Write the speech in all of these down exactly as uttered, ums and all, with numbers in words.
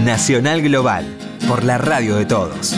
Nacional Global, por la radio de todos.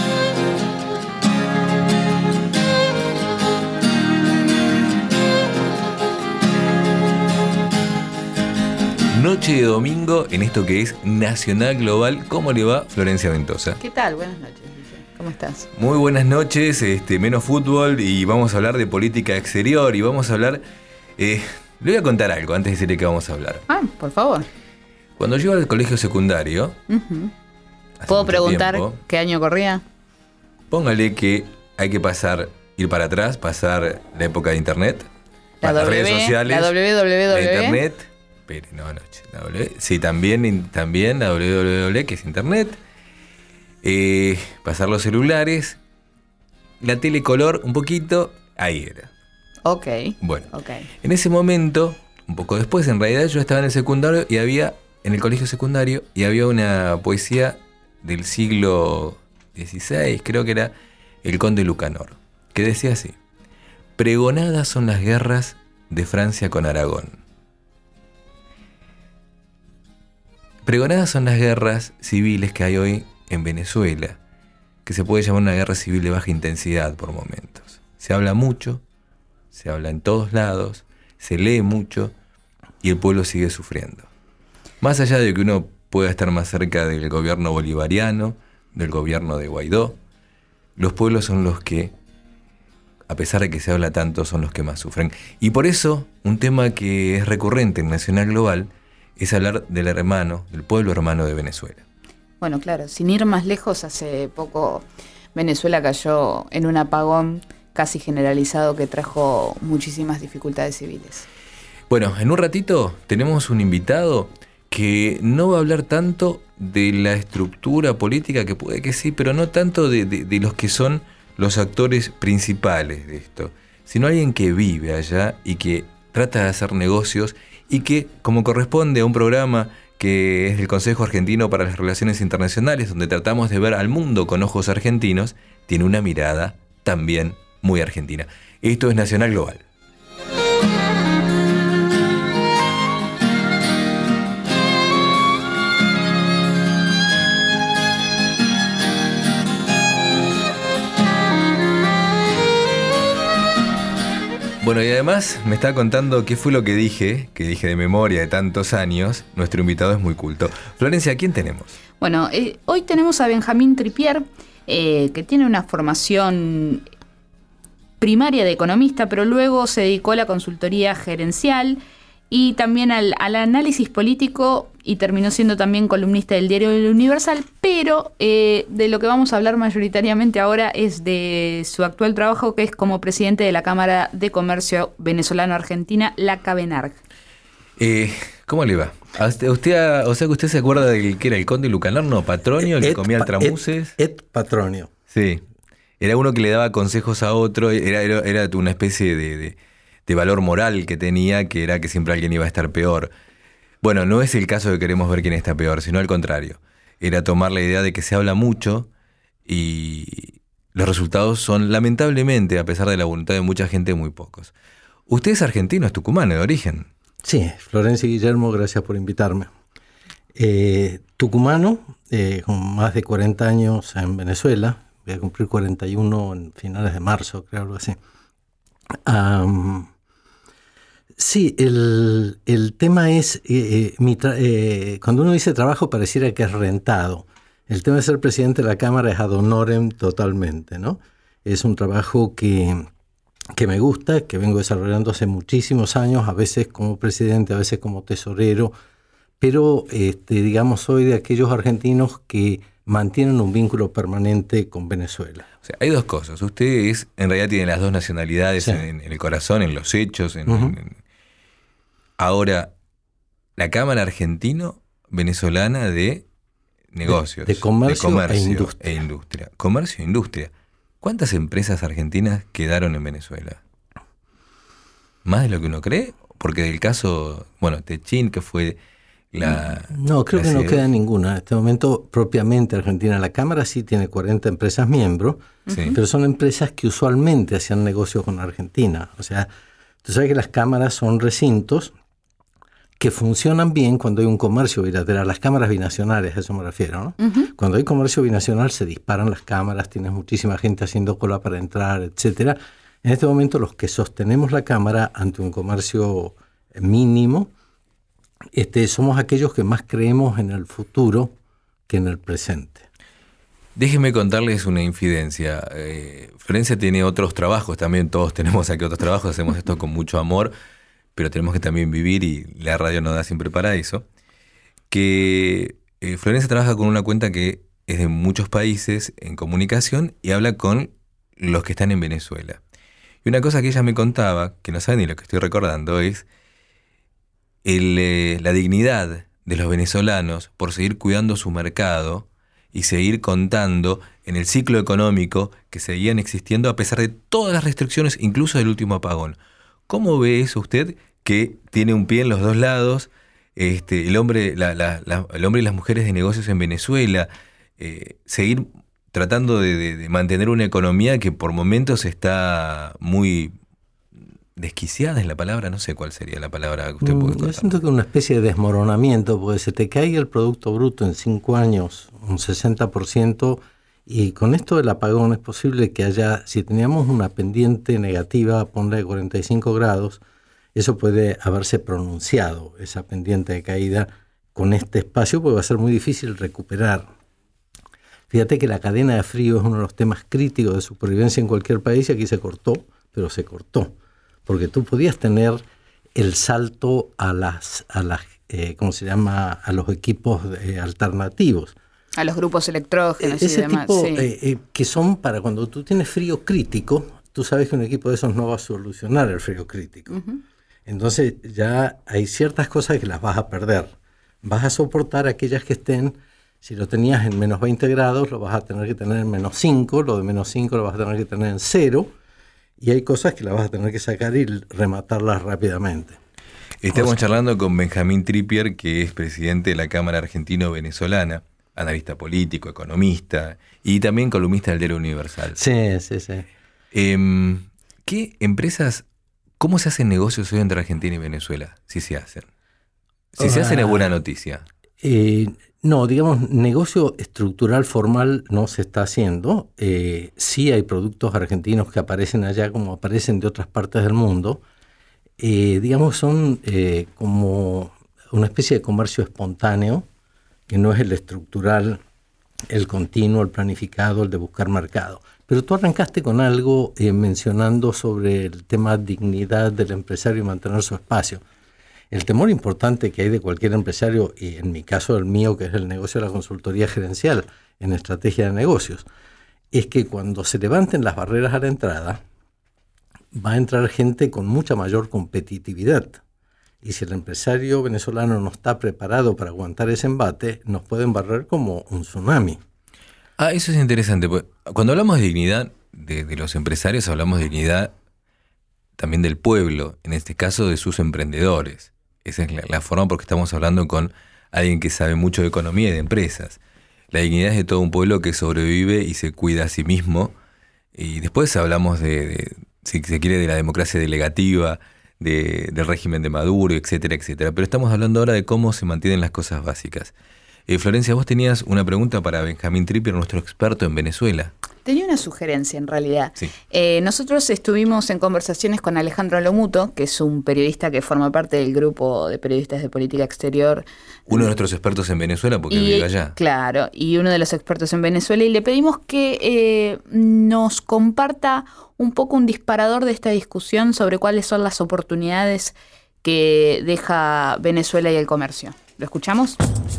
Noche de domingo en esto que es Nacional Global. ¿Cómo le va, Florencia Ventosa? ¿Qué tal? Buenas noches. ¿Cómo estás? Muy buenas noches, este, menos fútbol y vamos a hablar de política exterior y vamos a hablar... Eh, le voy a contar algo antes de decirle que vamos a hablar. Ah, por favor. Cuando yo iba al colegio secundario... Uh-huh. ¿Puedo preguntar tiempo, qué año corría? Póngale que hay que pasar, ir para atrás, pasar la época de internet, la las w, redes sociales, la doble u doble u doble u, la internet... Pero no, no, la w, sí, también, también la doble u doble u doble u, que es internet, eh, pasar los celulares, la telecolor un poquito, ahí era. Ok. Bueno, okay. En ese momento, un poco después, en realidad yo estaba en el secundario y había, en el colegio secundario, y había una poesía del siglo dieciséis, creo que era El Conde Lucanor, que decía así: pregonadas son las guerras de Francia con Aragón. Pregonadas son las guerras civiles que hay hoy en Venezuela, que se puede llamar una guerra civil de baja intensidad por momentos. Se habla mucho, se habla en todos lados, se lee mucho y el pueblo sigue sufriendo. Más allá de que uno pueda estar más cerca del gobierno bolivariano, del gobierno de Guaidó, los pueblos son los que, a pesar de que se habla tanto, son los que más sufren. Y por eso, un tema que es recurrente en Nacional Global es hablar del hermano, del pueblo hermano de Venezuela. Bueno, claro, sin ir más lejos, hace poco Venezuela cayó en un apagón casi generalizado que trajo muchísimas dificultades civiles. Bueno, en un ratito tenemos un invitado que no va a hablar tanto de la estructura política, que puede que sí, pero no tanto de, de, de los que son los actores principales de esto, sino alguien que vive allá y que trata de hacer negocios y que, como corresponde a un programa que es del Consejo Argentino para las Relaciones Internacionales, donde tratamos de ver al mundo con ojos argentinos, tiene una mirada también muy argentina. Esto es Nacional Global. Bueno, y además me está contando qué fue lo que dije, que dije de memoria de tantos años. Nuestro invitado es muy culto. Florencia, ¿a quién tenemos? Bueno, eh, hoy tenemos a Benjamín Trippier, eh, que tiene una formación primaria de economista, pero luego se dedicó a la consultoría gerencial y también al, al análisis político, y terminó siendo también columnista del diario El Universal, pero eh, de lo que vamos a hablar mayoritariamente ahora es de su actual trabajo, que es como presidente de la Cámara de Comercio Venezolano-Argentina, la CABENARG. Eh, ¿Cómo le va? ¿A usted, usted, o sea que usted se acuerda del que era el Conde Lucanor, no? Patronio, el que comía altramuces. Et, et Patronio. Sí, era uno que le daba consejos a otro, era, era, era una especie de, de, de valor moral que tenía, que era que siempre alguien iba a estar peor. Bueno, no es el caso de que queremos ver quién está peor, sino al contrario. Era tomar la idea de que se habla mucho y los resultados son, lamentablemente, a pesar de la voluntad de mucha gente, muy pocos. Usted es argentino, es tucumano de origen. Sí, Florencia y Guillermo, gracias por invitarme. Eh, tucumano, eh, con más de cuarenta años en Venezuela, voy a cumplir cuarenta y uno en finales de marzo, creo, algo así. Um, Sí, el, el tema es, eh, mi tra- eh, cuando uno dice trabajo pareciera que es rentado. El tema de ser presidente de la Cámara es ad honorem totalmente, ¿no? Es un trabajo que, que me gusta, que vengo desarrollando hace muchísimos años, a veces como presidente, a veces como tesorero, pero este, digamos soy de aquellos argentinos que mantienen un vínculo permanente con Venezuela. O sea, hay dos cosas. Usted es, en realidad tiene las dos nacionalidades, sí, en, en el corazón, en los hechos, en... Uh-huh. en Ahora, la Cámara Argentino-Venezolana de Negocios, de, de, comercio de comercio e industria. e industria. Comercio e industria. ¿Cuántas empresas argentinas quedaron en Venezuela? ¿Más de lo que uno cree? Porque del caso, bueno, Techin, que fue la... No, creo la que sede. no queda ninguna. En este momento, propiamente Argentina, la Cámara sí tiene cuarenta empresas miembros, sí, pero son empresas que usualmente hacían negocios con Argentina. O sea, tú sabes que las cámaras son recintos que funcionan bien cuando hay un comercio bilateral. Las cámaras binacionales, a eso me refiero, ¿no? Uh-huh. Cuando hay comercio binacional se disparan las cámaras, tienes muchísima gente haciendo cola para entrar, etcétera. En este momento los que sostenemos la cámara ante un comercio mínimo, este, somos aquellos que más creemos en el futuro que en el presente. Déjenme contarles una infidencia. Eh, Florencia tiene otros trabajos también, todos tenemos aquí otros trabajos, hacemos esto con mucho amor, pero tenemos que también vivir y la radio nos da siempre para eso. Que eh, Florencia trabaja con una cuenta que es de muchos países en comunicación y habla con los que están en Venezuela. Y una cosa que ella me contaba, que no sabe ni lo que estoy recordando, es el, eh, la dignidad de los venezolanos por seguir cuidando su mercado y seguir contando en el ciclo económico que seguían existiendo a pesar de todas las restricciones, incluso del último apagón. ¿Cómo ve eso usted, que tiene un pie en los dos lados, este, el, hombre, la, la, la, el hombre y las mujeres de negocios en Venezuela, eh, seguir tratando de, de, de mantener una economía que por momentos está muy desquiciada, es la palabra? No sé cuál sería la palabra que usted puede contar. Yo siento que es una especie de desmoronamiento, porque se te cae el Producto Bruto en cinco años, un sesenta por ciento, y con esto del apagón es posible que haya, si teníamos una pendiente negativa, ponle de cuarenta y cinco grados, eso puede haberse pronunciado, esa pendiente de caída, con este espacio, porque va a ser muy difícil recuperar. Fíjate que la cadena de frío es uno de los temas críticos de supervivencia en cualquier país, y aquí se cortó, pero se cortó. Porque tú podías tener el salto a las, a las eh, ¿cómo se llama?, a los equipos eh, alternativos. A los grupos electrógenos Ese y demás. tipo, sí. eh, eh, que son para cuando tú tienes frío crítico, tú sabes que un equipo de esos no va a solucionar el frío crítico. Uh-huh. Entonces ya hay ciertas cosas que las vas a perder. Vas a soportar aquellas que estén, si lo tenías en menos veinte grados, lo vas a tener que tener en menos cinco, lo de menos cinco lo vas a tener que tener en cero, y hay cosas que las vas a tener que sacar y rematarlas rápidamente. Estamos o sea, charlando con Benjamín Trippier, que es presidente de la Cámara Argentino-Venezolana, analista político, economista y también columnista del Diario Universal. Sí, sí, sí. Eh, ¿Qué empresas, cómo se hacen negocios hoy entre Argentina y Venezuela? Si se hacen. Si uh, se hacen es buena noticia. Eh, no, digamos, negocio estructural formal no se está haciendo. Eh, sí hay productos argentinos que aparecen allá como aparecen de otras partes del mundo. Eh, digamos, son eh, como una especie de comercio espontáneo, que no es el estructural, el continuo, el planificado, el de buscar mercado. Pero tú arrancaste con algo eh, mencionando sobre el tema dignidad del empresario y mantener su espacio. El temor importante que hay de cualquier empresario, y en mi caso el mío, que es el negocio de la consultoría gerencial en estrategia de negocios, es que cuando se levanten las barreras a la entrada, va a entrar gente con mucha mayor competitividad. Y si el empresario venezolano no está preparado para aguantar ese embate, nos pueden barrer como un tsunami. Ah, eso es interesante. Cuando hablamos de dignidad de, de los empresarios, hablamos de dignidad también del pueblo, en este caso de sus emprendedores. Esa es la, la forma porque estamos hablando con alguien que sabe mucho de economía y de empresas. La dignidad es de todo un pueblo que sobrevive y se cuida a sí mismo. Y después hablamos de, de si se quiere, de la democracia delegativa, de, del régimen de Maduro, etcétera, etcétera. Pero estamos hablando ahora de cómo se mantienen las cosas básicas. Eh, Florencia, vos tenías una pregunta para Benjamín Trippier, nuestro experto en Venezuela. Tenía una sugerencia, en realidad. Sí. Eh, nosotros estuvimos en conversaciones con Alejandro Lomuto, que es un periodista que forma parte del grupo de periodistas de política exterior. Uno de nuestros expertos en Venezuela, porque y, vive allá. Claro, y uno de los expertos en Venezuela. Y le pedimos que eh, nos comparta un poco un disparador de esta discusión sobre cuáles son las oportunidades que deja Venezuela y el comercio. ¿Lo escuchamos?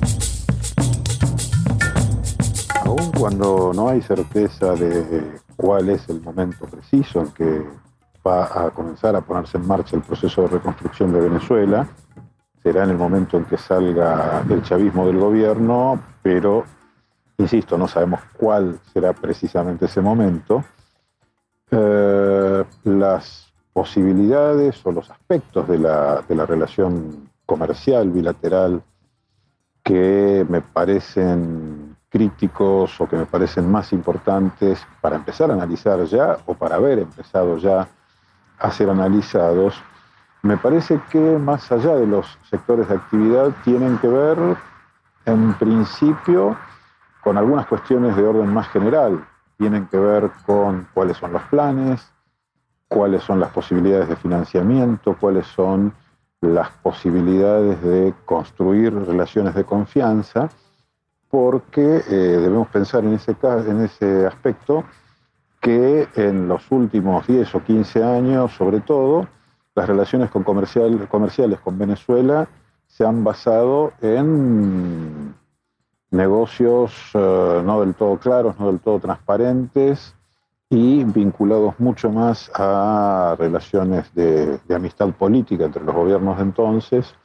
Aún cuando no hay certeza de cuál es el momento preciso en que va a comenzar a ponerse en marcha el proceso de reconstrucción de Venezuela, será en el momento en que salga el chavismo del gobierno, pero, insisto, no sabemos cuál será precisamente ese momento. Eh, las posibilidades o los aspectos de la, de la relación comercial bilateral que me parecen críticos o que me parecen más importantes para empezar a analizar ya o para haber empezado ya a ser analizados me parece que más allá de los sectores de actividad tienen que ver, en principio, con algunas cuestiones de orden más general. Tienen que ver con cuáles son los planes, cuáles son las posibilidades de financiamiento, cuáles son las posibilidades de construir relaciones de confianza, porque eh, debemos pensar en ese, en ese aspecto que en los últimos diez o quince años, sobre todo, las relaciones con comercial, comerciales con Venezuela se han basado en negocios uh, no del todo claros, no del todo transparentes y vinculados mucho más a relaciones de, de amistad política entre los gobiernos de entonces,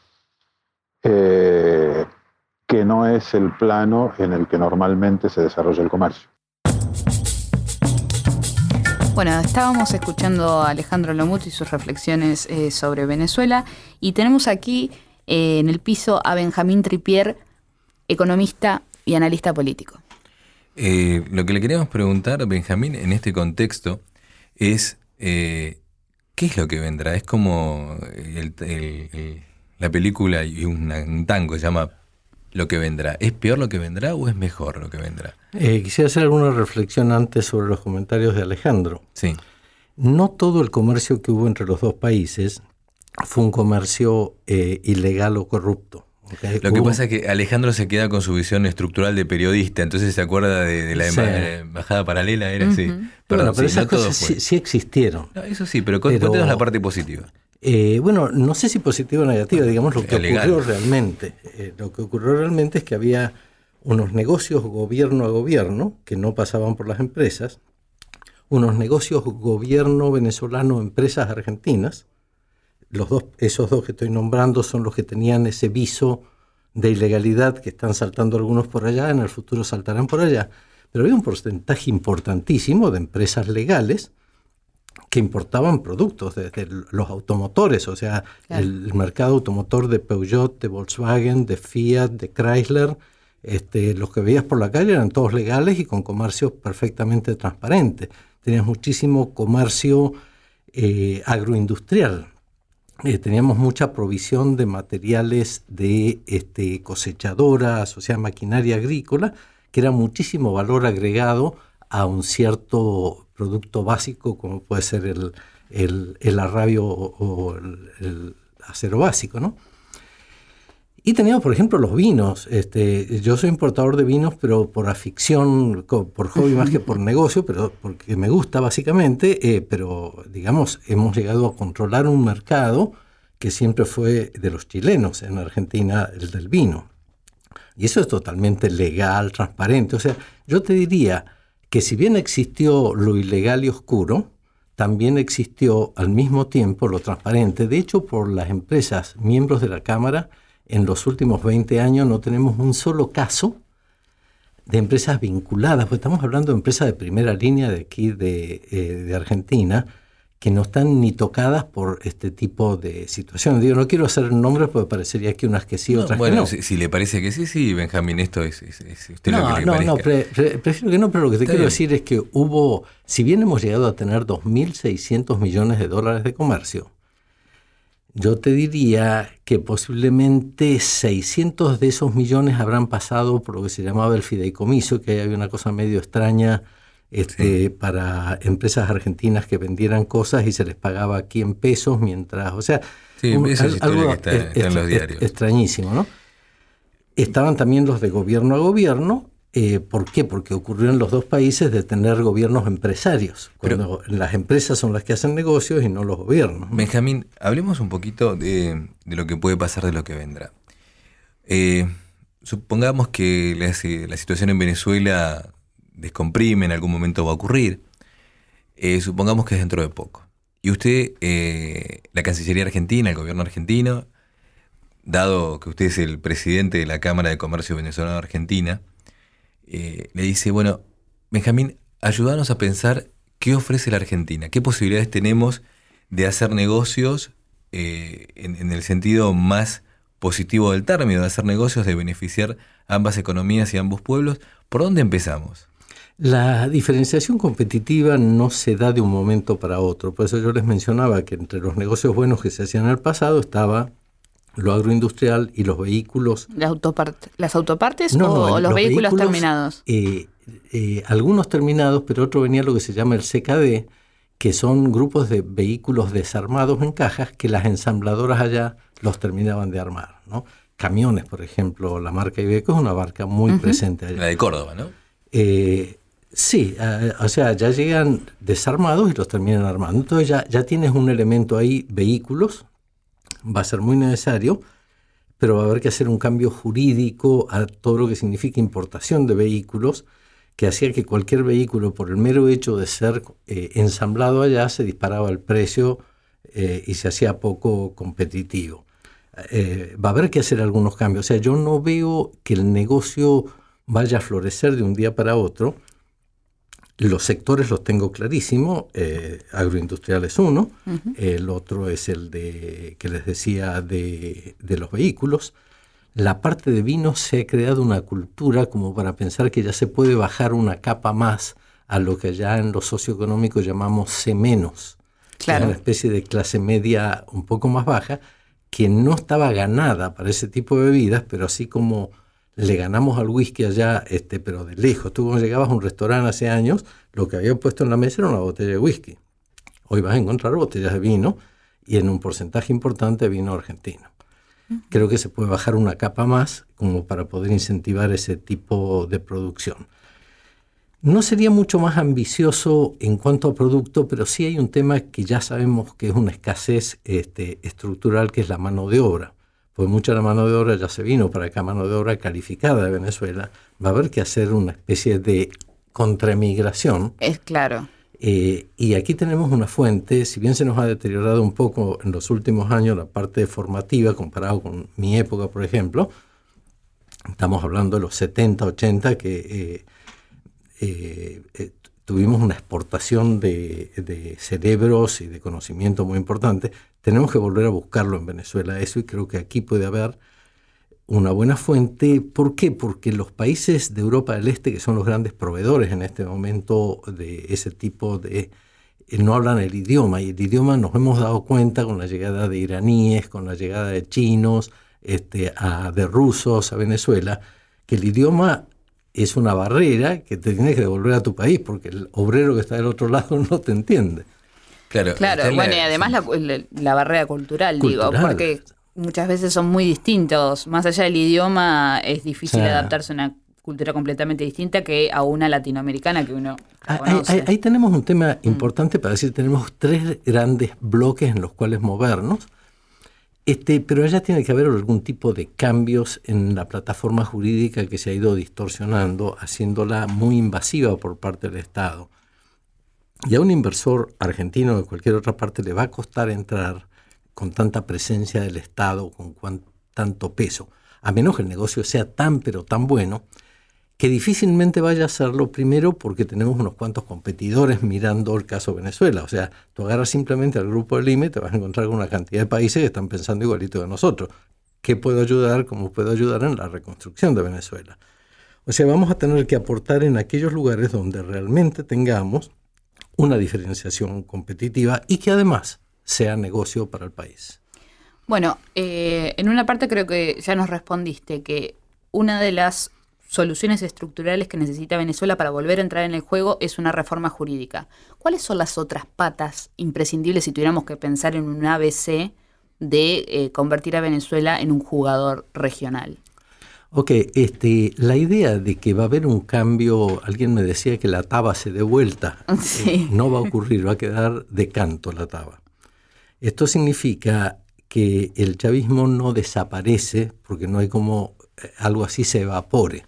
eh, que no es el plano en el que normalmente se desarrolla el comercio. Bueno, estábamos escuchando a Alejandro Lomut y sus reflexiones eh, sobre Venezuela, y tenemos aquí eh, en el piso a Benjamín Trippier, economista y analista político. Eh, lo que le queríamos preguntar, Benjamín, en este contexto es eh, ¿qué es lo que vendrá? Es como el, el, el, la película y una, un tango se llama Lo que vendrá. ¿Es peor lo que vendrá o es mejor lo que vendrá? Eh, quisiera hacer alguna reflexión antes sobre los comentarios de Alejandro. Sí. No todo el comercio que hubo entre los dos países fue un comercio eh, ilegal o corrupto. Okay. Lo que pasa es que Alejandro se queda con su visión estructural de periodista, entonces se acuerda de, de la sí. embajada paralela, era así. Uh-huh. Perdón, bueno, pero sí, esas no cosas sí, sí existieron. No, eso sí, pero, pero cuéntanos la parte positiva. Eh, bueno, no sé si positiva o negativa, digamos lo que es ocurrió legal. realmente. Eh, lo que ocurrió realmente es que había unos negocios gobierno a gobierno que no pasaban por las empresas, unos negocios gobierno venezolano, empresas argentinas. Los dos, esos dos que estoy nombrando son los que tenían ese viso de ilegalidad que están saltando algunos por allá, en el futuro saltarán por allá. Pero había un porcentaje importantísimo de empresas legales que importaban productos desde los automotores, o sea, claro. el, el mercado automotor de Peugeot, de Volkswagen, de Fiat, de Chrysler, este, los que veías por la calle eran todos legales y con comercio perfectamente transparente. Tenías muchísimo comercio eh, agroindustrial. Eh, teníamos mucha provisión de materiales de este, cosechadoras, o sea, maquinaria agrícola, que era muchísimo valor agregado a un cierto producto básico como puede ser el, el, el arrabio o, o el, el acero básico, ¿no? Y teníamos, por ejemplo, los vinos. Este, yo soy importador de vinos, pero por afición, por hobby más que por negocio, pero porque me gusta básicamente, eh, pero digamos, hemos llegado a controlar un mercado que siempre fue de los chilenos en Argentina, el del vino. Y eso es totalmente legal, transparente. O sea, yo te diría que si bien existió lo ilegal y oscuro, también existió al mismo tiempo lo transparente. De hecho, por las empresas miembros de la Cámara, en los últimos veinte años no tenemos un solo caso de empresas vinculadas, porque estamos hablando de empresas de primera línea de aquí de, eh, de Argentina, que no están ni tocadas por este tipo de situaciones. Digo, no quiero hacer nombres porque parecería que unas que sí, no, otras bueno, que no. Si, si le parece que sí, sí, Benjamín, esto es, es, es usted no, lo que le no, parezca. No, pre, pre, prefiero que no, pero lo que te Está quiero bien. decir es que hubo, si bien hemos llegado a tener dos mil seiscientos millones de dólares de comercio, yo te diría que posiblemente seiscientos de esos millones habrán pasado por lo que se llamaba el fideicomiso, que había una cosa medio extraña este, sí. para empresas argentinas que vendieran cosas y se les pagaba aquí en pesos mientras, o sea, sí, un, esa es algo que está, es, está en los diarios. Extrañísimo, ¿no? Estaban también los de gobierno a gobierno. Eh, ¿Por qué? Porque ocurrió en los dos países de tener gobiernos empresarios, cuando Pero, las empresas son las que hacen negocios y no los gobiernos. Benjamín, hablemos un poquito de, de lo que puede pasar, de lo que vendrá. Eh, supongamos que la, la situación en Venezuela descomprime, en algún momento va a ocurrir. Eh, supongamos que es dentro de poco. Y usted, eh, la Cancillería Argentina, el gobierno argentino, dado que usted es el presidente de la Cámara de Comercio Venezolano Argentina, Eh, le dice, bueno, Benjamín, ayúdanos a pensar qué ofrece la Argentina, qué posibilidades tenemos de hacer negocios eh, en, en el sentido más positivo del término, de hacer negocios, de beneficiar ambas economías y ambos pueblos. ¿Por dónde empezamos? La diferenciación competitiva no se da de un momento para otro. Por eso yo les mencionaba que entre los negocios buenos que se hacían en el pasado estaba lo agroindustrial y los vehículos. ¿Las, autopart- las autopartes no, o, no, o los, los vehículos, vehículos terminados? Eh, eh, algunos terminados, pero otro venía lo que se llama el C K D, que son grupos de vehículos desarmados en cajas que las ensambladoras allá los terminaban de armar, ¿no? Camiones, por ejemplo, la marca Iveco es una marca muy uh-huh. presente allá. La de Córdoba, ¿no? Eh, sí, eh, o sea, ya llegan desarmados y los terminan armando. Entonces ya, ya tienes un elemento ahí, vehículos, va a ser muy necesario, pero va a haber que hacer un cambio jurídico a todo lo que significa importación de vehículos, que hacía que cualquier vehículo, por el mero hecho de ser eh, ensamblado allá, se disparaba el precio eh, y se hacía poco competitivo. Eh, va a haber que hacer algunos cambios. O sea, yo no veo que el negocio vaya a florecer de un día para otro. Los sectores los tengo clarísimo. Eh, agroindustrial es uno. Uh-huh. El otro es el de que les decía de, de los vehículos. La parte de vinos se ha creado una cultura como para pensar que ya se puede bajar una capa más a lo que ya en lo socioeconómico llamamos C menos. Claro. Una especie de clase media un poco más baja, que no estaba ganada para ese tipo de bebidas, pero así como le ganamos al whisky allá, este, pero de lejos. Tú cuando llegabas a un restaurante hace años, lo que había puesto en la mesa era una botella de whisky. Hoy vas a encontrar botellas de vino y en un porcentaje importante de vino argentino. Uh-huh. Creo que se puede bajar una capa más como para poder incentivar ese tipo de producción. No sería mucho más ambicioso en cuanto a producto, pero sí hay un tema que ya sabemos que es una escasez este, estructural, que es la mano de obra. Pues mucha de la mano de obra ya se vino para acá, mano de obra calificada de Venezuela. Va a haber que hacer una especie de contramigración. Es claro. Eh, y aquí tenemos una fuente, si bien se nos ha deteriorado un poco en los últimos años la parte formativa comparado con mi época, por ejemplo. Estamos hablando de los setenta, ochenta, que... Eh, Eh, eh, tuvimos una exportación de, de cerebros y de conocimiento muy importante. Tenemos que volver a buscarlo en Venezuela eso, y creo que aquí puede haber una buena fuente. ¿Por qué? Porque los países de Europa del Este, que son los grandes proveedores en este momento de ese tipo de... Eh, no hablan el idioma, y el idioma nos hemos dado cuenta con la llegada de iraníes, con la llegada de chinos, este, a, de rusos a Venezuela, que el idioma es una barrera que te tienes que devolver a tu país, porque el obrero que está del otro lado no te entiende. Claro, claro, bueno, y además la, la, la barrera cultural, cultural, digo, porque muchas veces son muy distintos. Más allá del idioma, es difícil, o sea, adaptarse a una cultura completamente distinta que a una latinoamericana que uno conoce. Ahí, ahí tenemos un tema importante mm. para decir, tenemos tres grandes bloques en los cuales movernos. Este, pero allá tiene que haber algún tipo de cambios en la plataforma jurídica que se ha ido distorsionando, haciéndola muy invasiva por parte del Estado. Y a un inversor argentino de cualquier otra parte le va a costar entrar con tanta presencia del Estado, con cuan, tanto peso, a menos que el negocio sea tan pero tan bueno, que difícilmente vaya a hacerlo, primero porque tenemos unos cuantos competidores mirando el caso Venezuela. O sea, tú agarras simplemente al grupo del I M E y te vas a encontrar con una cantidad de países que están pensando igualito que nosotros. ¿Qué puedo ayudar? ¿Cómo puedo ayudar en la reconstrucción de Venezuela? O sea, vamos a tener que aportar en aquellos lugares donde realmente tengamos una diferenciación competitiva y que además sea negocio para el país. Bueno, eh, en una parte creo que ya nos respondiste que una de las soluciones estructurales que necesita Venezuela para volver a entrar en el juego es una reforma jurídica. ¿Cuáles son las otras patas imprescindibles si tuviéramos que pensar en un A B C de eh, convertir a Venezuela en un jugador regional? Ok, este, la idea de que va a haber un cambio, alguien me decía que la taba se dé vuelta, sí. eh, no va a ocurrir, va a quedar de canto la taba. Esto significa que el chavismo no desaparece porque no hay como eh, algo así se evapore.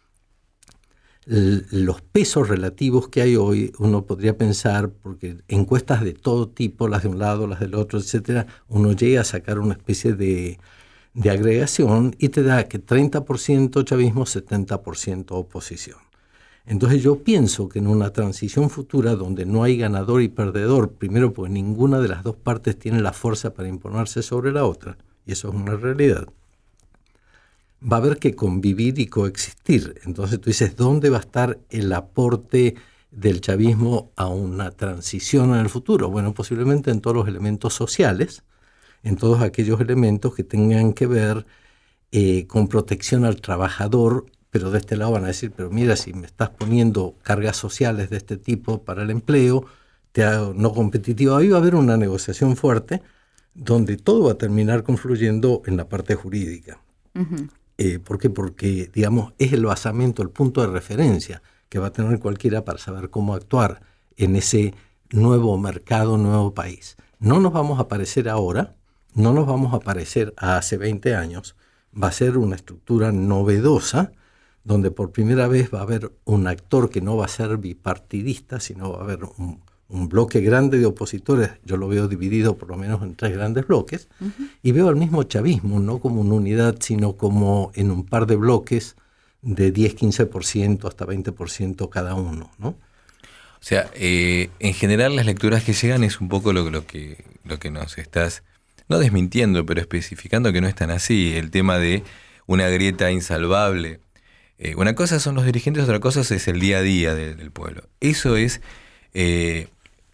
Los pesos relativos que hay hoy, uno podría pensar, porque encuestas de todo tipo, las de un lado, las del otro, etcétera, uno llega a sacar una especie de, de agregación y te da que treinta por ciento chavismo, setenta por ciento oposición. Entonces yo pienso que en una transición futura donde no hay ganador y perdedor, primero porque ninguna de las dos partes tiene la fuerza para imponerse sobre la otra, y eso es una realidad, va a haber que convivir y coexistir. Entonces tú dices, ¿dónde va a estar el aporte del chavismo a una transición en el futuro? Bueno, posiblemente en todos los elementos sociales, en todos aquellos elementos que tengan que ver eh, con protección al trabajador, pero de este lado van a decir, pero mira, si me estás poniendo cargas sociales de este tipo para el empleo, te hago no competitivo, ahí va a haber una negociación fuerte donde todo va a terminar confluyendo en la parte jurídica. Uh-huh. Eh, ¿Por qué? Porque, digamos, es el basamento, el punto de referencia que va a tener cualquiera para saber cómo actuar en ese nuevo mercado, nuevo país. No nos vamos a parecer ahora, no nos vamos a parecer a hace veinte años, va a ser una estructura novedosa, donde por primera vez va a haber un actor que no va a ser bipartidista, sino va a haber un, un bloque grande de opositores, yo lo veo dividido por lo menos en tres grandes bloques, uh-huh. y veo al mismo chavismo, no como una unidad, sino como en un par de bloques de diez, quince por ciento hasta veinte por ciento cada uno, ¿no? O sea, eh, en general las lecturas que llegan es un poco lo, lo, que, lo que nos estás, no desmintiendo, pero especificando que no es tan así, el tema de una grieta insalvable. Eh, una cosa son los dirigentes, otra cosa es el día a día de, del pueblo. Eso es, eh,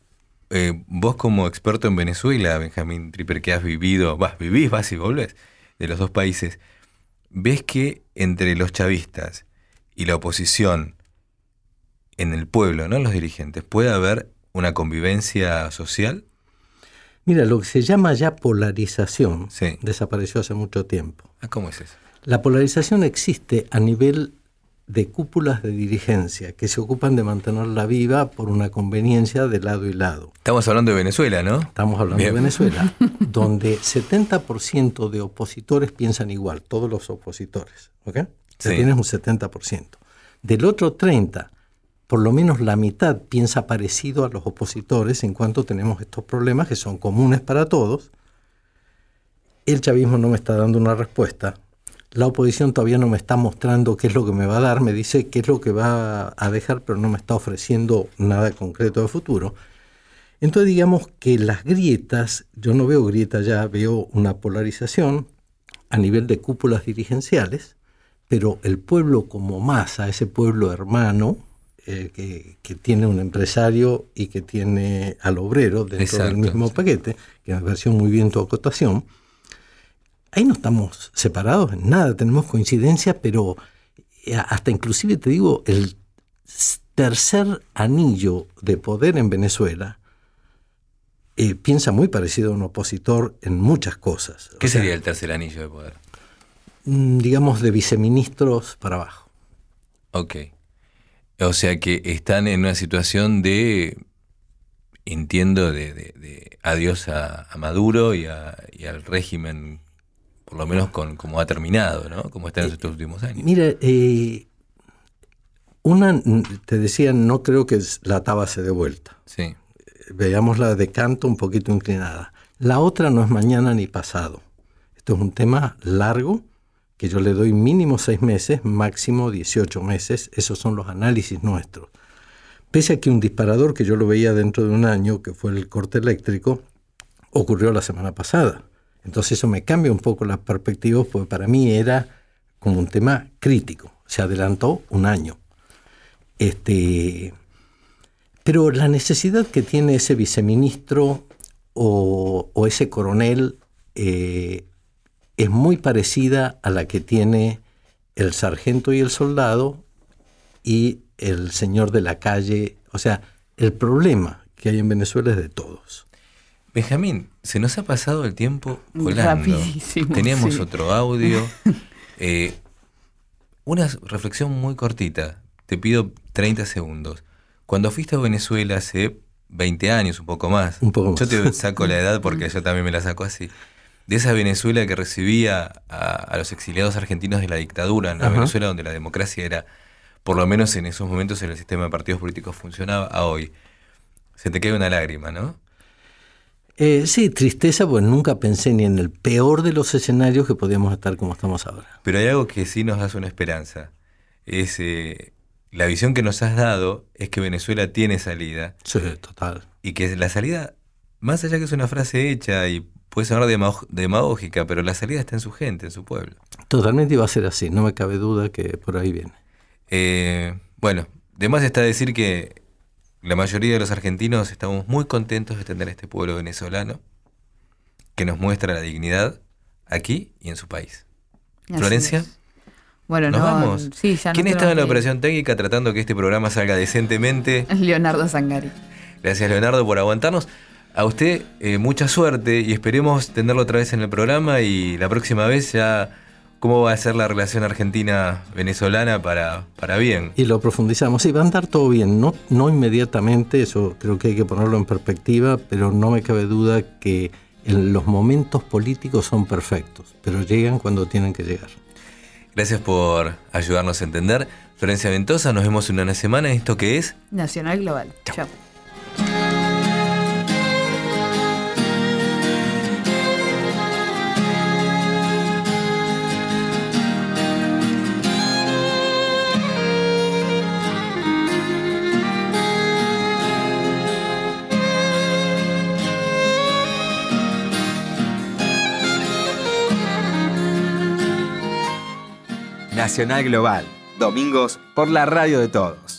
eh, vos como experto en Venezuela, Benjamín Tripper, que has vivido, vas, vivís, vas y volvés, de los dos países, ¿ves que entre los chavistas y la oposición en el pueblo, no en los dirigentes, puede haber una convivencia social? Mira, lo que se llama ya polarización sí. desapareció hace mucho tiempo. Ah, ¿cómo es eso? La polarización existe a nivel de cúpulas de dirigencia que se ocupan de mantenerla viva por una conveniencia de lado y lado. Estamos hablando de Venezuela, ¿no? Estamos hablando Bien. de Venezuela, donde setenta por ciento de opositores piensan igual, todos los opositores, ¿ok? O sea, sí. tienes un setenta por ciento. Del otro treinta por ciento, por lo menos la mitad piensa parecido a los opositores en cuanto tenemos estos problemas que son comunes para todos. El chavismo no me está dando una respuesta. La oposición todavía no me está mostrando qué es lo que me va a dar, me dice qué es lo que va a dejar, pero no me está ofreciendo nada concreto de futuro. Entonces digamos que las grietas, yo no veo grietas ya, veo una polarización a nivel de cúpulas dirigenciales, pero el pueblo como masa, ese pueblo hermano, eh, que, que tiene un empresario y que tiene al obrero dentro Exacto, del mismo sí. paquete, que me pareció muy bien tu acotación, ahí no estamos separados en nada, tenemos coincidencia, pero hasta inclusive te digo, el tercer anillo de poder en Venezuela eh, piensa muy parecido a un opositor en muchas cosas. ¿Qué o sería sea, el tercer anillo de poder? Digamos de viceministros para abajo. Ok. O sea que están en una situación de, entiendo, de, de, de adiós a, a Maduro y, a, y al régimen, por lo menos con como ha terminado, ¿no? Como está en estos últimos años. Mira, eh, una, te decía, no creo que la taba se dé vuelta. Sí. Veámosla de canto un poquito inclinada. La otra no es mañana ni pasado. Esto es un tema largo, que yo le doy mínimo seis meses, máximo dieciocho meses. Esos son los análisis nuestros. Pese a que un disparador que yo lo veía dentro de un año, que fue el corte eléctrico, ocurrió la semana pasada. Entonces eso me cambia un poco las perspectivas, porque para mí era como un tema crítico. Se adelantó un año. Este, pero la necesidad que tiene ese viceministro o, o ese coronel eh, es muy parecida a la que tiene el sargento y el soldado y el señor de la calle. O sea, el problema que hay en Venezuela es de todos. Benjamín, se nos ha pasado el tiempo volando. Rapidísimo. Teníamos sí. otro audio. Eh, una reflexión muy cortita. Te pido treinta segundos. Cuando fuiste a Venezuela hace veinte años, un poco más. Un poco más. Yo te saco la edad porque yo también me la saco así. De esa Venezuela que recibía a, a los exiliados argentinos de la dictadura, en la Ajá. Venezuela donde la democracia era, por lo menos en esos momentos, en el sistema de partidos políticos funcionaba, a hoy. Se te cae una lágrima, ¿no? Eh, sí, tristeza, pues nunca pensé ni en el peor de los escenarios que podíamos estar como estamos ahora. Pero hay algo que sí nos da una esperanza. Es eh, la visión que nos has dado es que Venezuela tiene salida. Sí, total. Y que la salida, más allá que es una frase hecha y puede sonar demagógica, pero la salida está en su gente, en su pueblo. Totalmente va a ser así, no me cabe duda que por ahí viene. Eh, bueno, de más está decir que la mayoría de los argentinos estamos muy contentos de tener a este pueblo venezolano que nos muestra la dignidad aquí y en su país. Así Florencia, es. Bueno, ¿nos no, vamos? Sí, ya ¿Quién nos estaba en la tenemos que ir. operación técnica tratando que este programa salga decentemente? Leonardo Zangari. Gracias, Leonardo, por aguantarnos. A usted eh, mucha suerte y esperemos tenerlo otra vez en el programa y la próxima vez ya cómo va a ser la relación argentina-venezolana para, para bien. Y lo profundizamos. Sí, va a andar todo bien, no, no inmediatamente, eso creo que hay que ponerlo en perspectiva, pero no me cabe duda que en los momentos políticos son perfectos, pero llegan cuando tienen que llegar. Gracias por ayudarnos a entender. Florencia Ventosa, nos vemos en una semana en esto que es Nacional Global. Chao. Nacional Global, domingos por la radio de todos.